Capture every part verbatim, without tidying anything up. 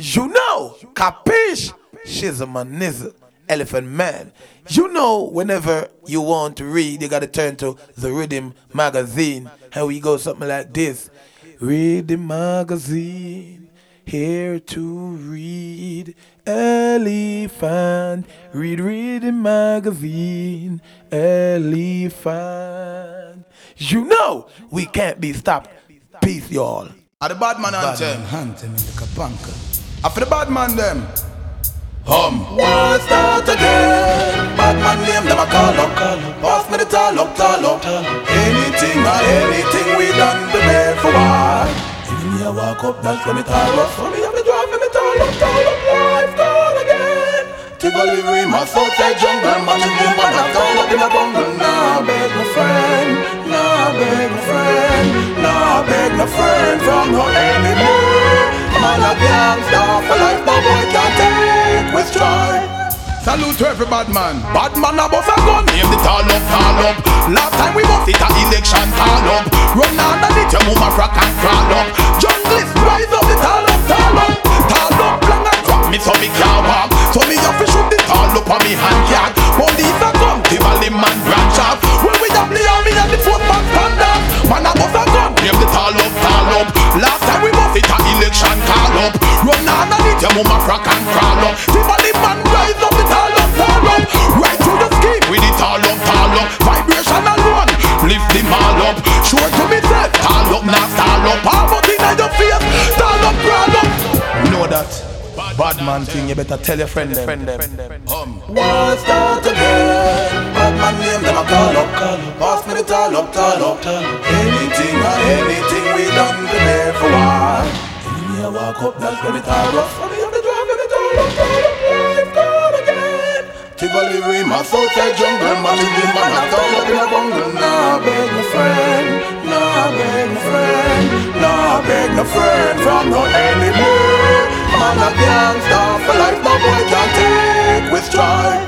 You know, capiche? Shizzle and nizzle, Elephant Man. You know, whenever you want to read, you gotta turn to the Rhythm Magazine. And we go something like this. Rhythm Magazine, here to read. Elephant, read Rhythm Magazine. Elephant. You know, we can't be stopped. Peace, y'all. Are the bad man Bad anthem? man anthem in the Kapanka. After the bad man them. Hum. War start again. Bad man name them a call up. Pass me the tall up, tall up. Anything or anything we done prepare for war. Enemy a walk up, that's when it all up. So me have to drive me tall up, tall up. Life gone again. Tivoli Rima, Southside jungle. Man in the man a tall up in a bungle. Nah beg my friend, nah beg my friend, nah beg my friend from no anymore. Man a gangsta for life, no boy can't take with try. Salute to every bad man. Bad man a boss a gun, name the tall up, tall up. Last time we bust it a election tall up. Run underneath your move a frack and crawl up. Junglist rise up the tall up, tall up. Tall up long and drop me so me can't walk. So me have to shoot the tall up on me hand yard. Police a come, Tivoli man branch off. When we have the army and the football stand up. Man a boss a gun, name the tall up, tall up. Last time we bust it a election call up. Run underneath your move a frack and crawl up. Tivoli man rise up the tall up, tall up. Right through the scheme with the tall up, tall up. Vibration alone, lift them all up. Sure to myself, tall up, not tall up. All but in your face, tall up, crawl up. Know that bad man thing, you better tell your friend them. Hum. War start again. Bad man name them a call up. Pass me the tall up, tall up. Anything or anything we done prepare for war. Enemy a walk up, that's when it all rough. So me have to drive me tall up, tall up. Life gone again. Tivoli Rima, Southside jungle. Man in the man a tall up in a bungle. Nah beg my friend, nah beg my friend, nah beg my friend from no anymore. Man a gangsta for life, no boy can take with stride.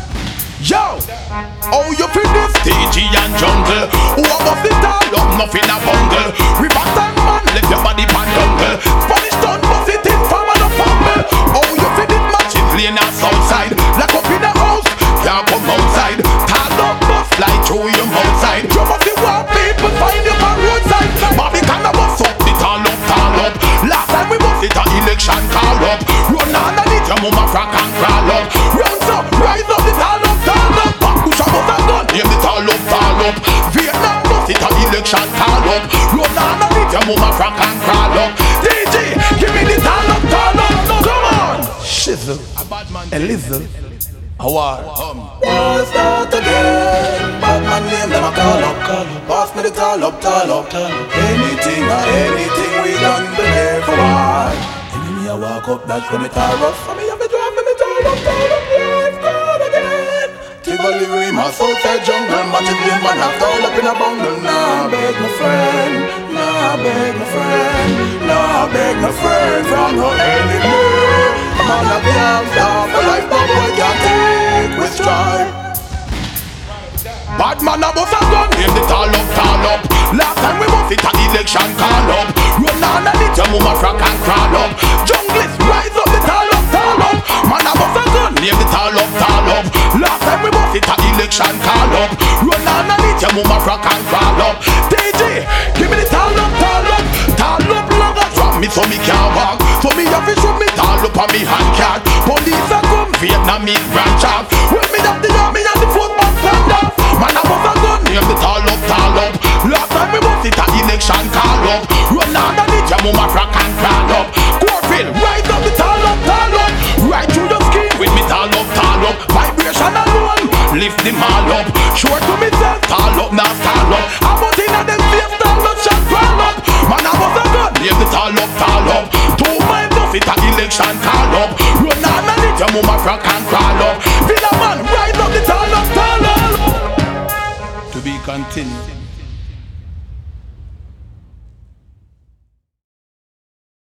Yo, oh you feel this T G and jungle. Who a bust it all up, nothing a bungle. River and man, left your body pan jungle. Spanish town bust it in, farmer no fumble. Oh you feel this match is lane and south side. Lock up in the house, can't come outside. Tall up bus fly through your mouth side. You must see what people find you on roadside. Bobby can a bust up the tall up, tall up. Last time we bust it a election call up. Run underneath your mama frack and crawl up. Round up, rise up the tall up, tall up. Back push a bus and gun, name the tall up, tall up. Vietnam bust it a election call up. Run underneath your mama frack and crawl up. D J, give me the tall up, tall up. Come on. Shizzle, Elizzle, Awar. War start again. Bad man name them a call up. Pass me the tall up, tall up. Anything or anything we done prepare for war. Enemy a walk up, that's when it all rough. So me have to drive me tall up, tall up. Life gone again. Tivoli Rima, Southside jungle. Man in the man a tall up in a bungle. Nah beg my friend, nah beg my friend, nah beg my friend from no anymore. Man a gangsta for life, no boy can take with stride. Bad man a bust a gun, name the tall up, tall up. Last time we bust it a election call up. Run underneath your mama frack and crawl up. Junglist rise up the tall up, tall up. Man a bust a gun, name the tall up, tall up. Last time we bust it a election call up. Run underneath your mama frack and crawl up. D J, give me the tall up, tall up. Tall up long and drop me so me can't walk. So me have to shoot me tall up on me hand card. Police a come, Vietnamese branch off. When me have the army and the football stand up. Man a bust a gun, name the tall up, tall up. Last time we bust it a election call up. Run underneath your mama frack and crawl up. Corfield, rise up the tall up, tall up. Right through the scheme with me tall up, tall up. Vibration alone, lift them all up. Sure to myself, tall up, not tall up. I'm out in a them face, tall up, shot crawl up. Man a bust a gun, name the tall up, tall up. Two miles bust it a election call up. Run underneath your mama frack and crawl up. Villa man, rise up the tall up, tall up. To be continued.